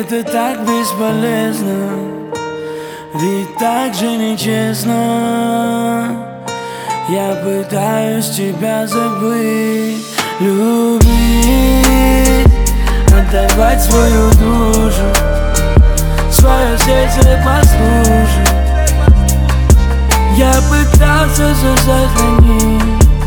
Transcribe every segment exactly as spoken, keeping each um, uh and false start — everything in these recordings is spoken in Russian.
Это так бесполезно, ведь так же нечестно. Я пытаюсь тебя забыть, любить, отдавать свою душу, свое сердце послушать. Я пытался все сохранить.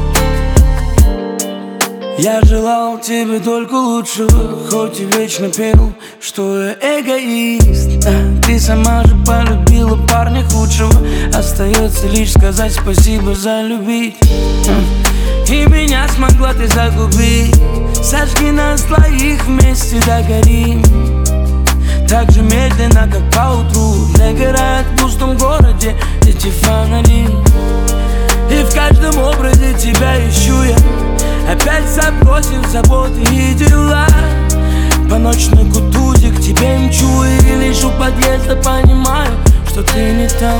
Я желал тебе только лучшего, хоть и вечно пел, что я эгоист. А ты сама же полюбила парня худшего. Остается лишь сказать спасибо за любить. И меня смогла ты загубить. Сожги нас двоих, вместе догорим. Так же медленно, как поутру догорает в пустом городе эти фонари. И в каждом образе тебя ищу я, опять забросив заботы и дела. По ночной кутузе к тебе мчу, и лишь у подъезда понимаю, что ты не там.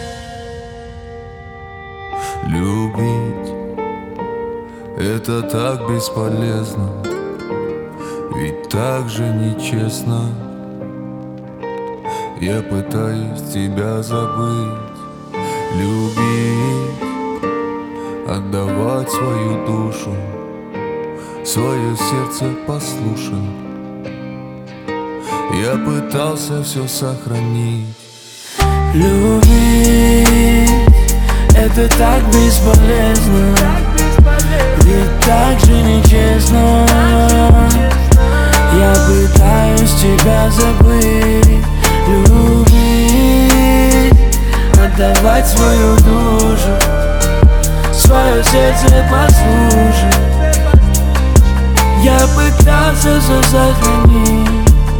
Любить — это так бесполезно, ведь так же нечестно. Я пытаюсь тебя забыть, любить, отдавать свою душу, свое сердце послушать. Я пытался все сохранить. Любить — это так бесполезно, ведь так же нечестно. Я пытаюсь тебя забыть, любить, отдавать свою душу, свое сердце послушать. Я пытался все сохранить.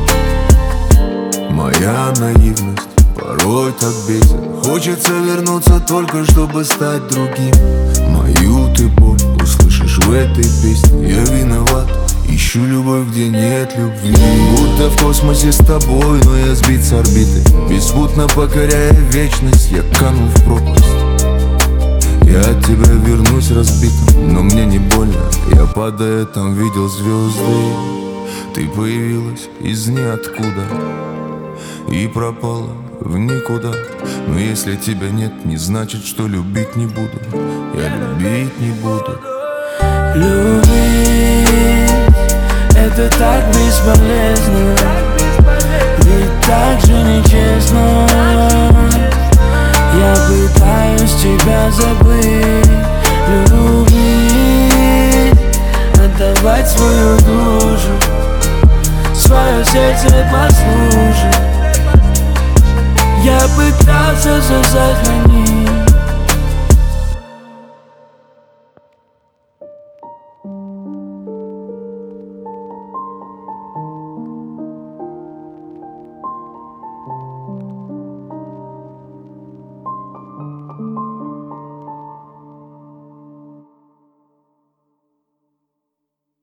Моя наивность порой так бесит. Хочется вернуться только чтобы стать другим. Мою ты боль услышишь в этой песне. Я виноват, ищу любовь, где нет любви. Будто в космосе с тобой, но я сбит с орбиты. Беспутно покоряя вечность, я канул в пропасть. Я от тебя вернусь разбитым, но мне не больно. Я падая там видел звезды. Ты появилась из ниоткуда и пропала в никуда. Но если тебя нет, не значит, что любить не буду. Я любить не буду. Любить — это так бесполезно, ведь так же нечестно. Я пытаюсь тебя забыть, любить, отдавать свою душу, свое сердце послушать. Я пытался все сохранить.